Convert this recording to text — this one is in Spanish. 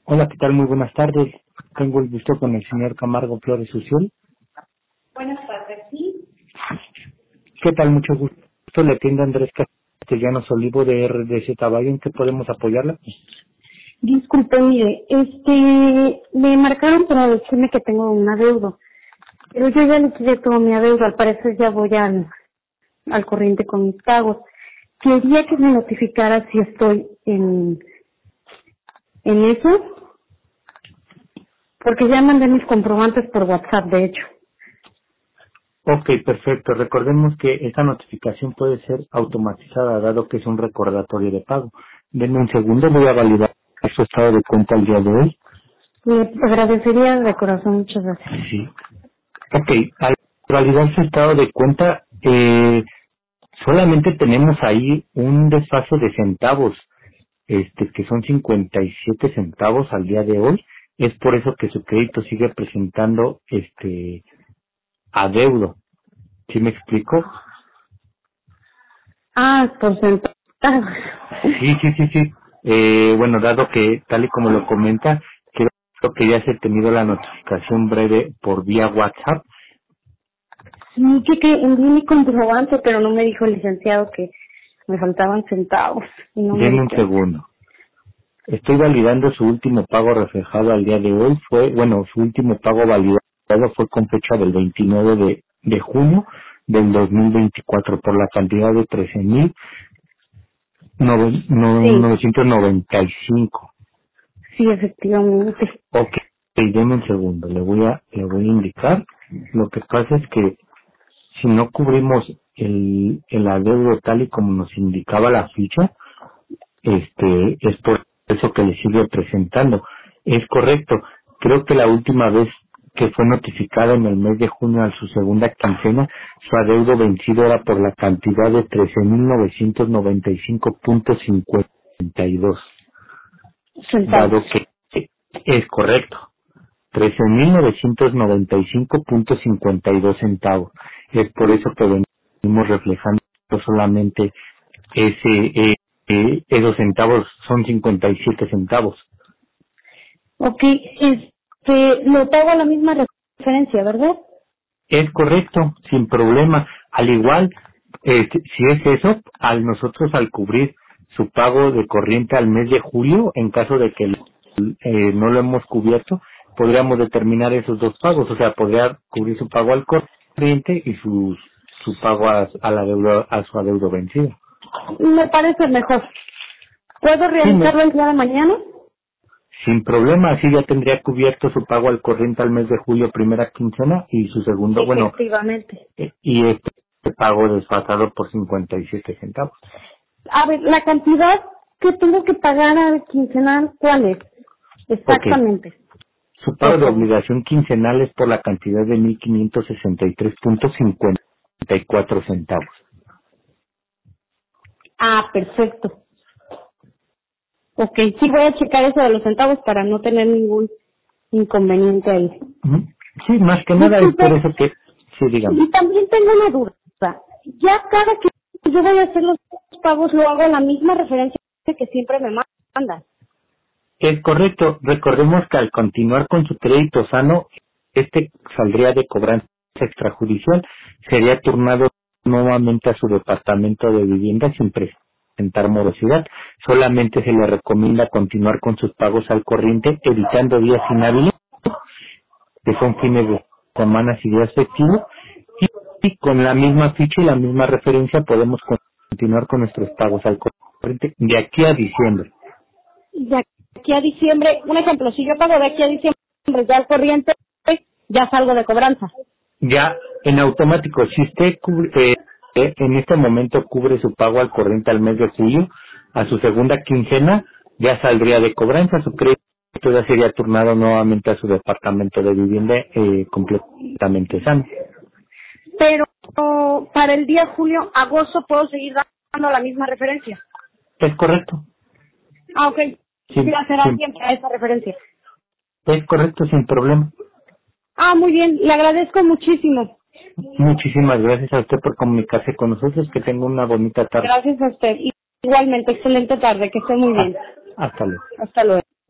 Hola, ¿qué tal? Muy buenas tardes. Tengo el gusto con el señor Camargo Flores Uciel. Buenas tardes, sí. ¿Qué tal? Mucho gusto. Le atiende Andrés Castellanos Olivo de RDC Tabayo. ¿En qué podemos apoyarla? Disculpe, mire, me marcaron para decirme que tengo un adeudo, pero yo ya liquidé todo mi adeudo, al parecer ya voy al corriente con mis pagos. Quería que me notificara si estoy en eso, porque ya mandé mis comprobantes por WhatsApp, de hecho. Ok, perfecto. Recordemos que esta notificación puede ser automatizada, dado que es un recordatorio de pago. Denme un segundo, voy a validar su estado de cuenta el día de hoy. Le agradecería de corazón, muchas gracias. Sí. Ok, al validar su estado de cuenta, solamente tenemos ahí un desfase de centavos, que son 57 centavos al día de hoy. Es por eso que su crédito sigue presentando adeudo. ¿Sí me explico? Ah, por centavos. Sí. Bueno, dado que, tal y como lo comenta, creo que ya se ha tenido la notificación breve por vía WhatsApp. Sí, que envié mi comprobante, pero no me dijo el licenciado que me faltaban centavos y no me Denme di un cuenta. segundo. Estoy validando su último pago reflejado al día de hoy. Su último pago validado fue con fecha del 29 de junio del 2024 por la cantidad de Sí, 13.995. sí, efectivamente. Ok, denme un segundo, le voy a indicar. Lo que pasa es que si no cubrimos el adeudo tal y como nos indicaba la ficha, es por eso que le sigue presentando. Es correcto. Creo que la última vez que fue notificada en el mes de junio a su segunda quincena, su adeudo vencido era por la cantidad de 13.995.52, Centavos. dado que es correcto. 13.995.52 centavos. Es por eso que venimos reflejando solamente esos centavos, son 57 centavos. Ok, lo pago a la misma referencia, ¿verdad? Es correcto, sin problema. Al igual, si es eso, al cubrir su pago de corriente al mes de julio, en caso de que no lo hemos cubierto, podríamos determinar esos dos pagos. O sea, podría cubrir su pago al corriente y su pago a su adeudo vencido. Me parece mejor. ¿Puedo Sí, realizarlo el día de mañana? sin problema, así ya tendría cubierto su pago al corriente al mes de julio, primera quincena, y su segundo, Efectivamente. y este pago desfasado por 57 centavos. A ver, la cantidad que tengo que pagar al quincenal, ¿cuál es? Ok, Exactamente, su pago por de favor. obligación quincenal es por la cantidad de 1.563.54 centavos. Ah, perfecto. Ok, sí voy a checar eso de los centavos para no tener ningún inconveniente ahí. Ujú. Sí, más que nada es por Disculpe, eso que, sí, dígame. y también tengo una duda. Ya cada que yo voy a hacer los pagos lo hago a la misma referencia que siempre me mandan. Es correcto. Recordemos que al continuar con su crédito sano, saldría de cobranza extrajudicial, sería turnado nuevamente a su departamento de vivienda sin presentar morosidad. Solamente se le recomienda continuar con sus pagos al corriente, evitando días inhábiles, que son fines de semana y días festivos, y con la misma ficha y la misma referencia podemos continuar con nuestros pagos al corriente de aquí a diciembre. De aquí a diciembre, un ejemplo, si yo pago de aquí a diciembre ya al corriente, ya salgo de cobranza. Ya en automático, si usted en este momento cubre su pago al corriente al mes de julio, a su segunda quincena ya saldría de cobranza, su crédito ya sería turnado nuevamente a su departamento de vivienda completamente sano. Pero para el día julio, agosto, puedo seguir dando la misma referencia. Es correcto, Ah, ok. sin, Ya será sin, siempre a esa referencia. es correcto sin problema. Ah, muy bien. Le agradezco muchísimo. Muchísimas gracias a usted por comunicarse con nosotros, que tenga una bonita tarde. Gracias a usted. Igualmente, excelente tarde. Que esté muy bien. Hasta luego. Hasta luego.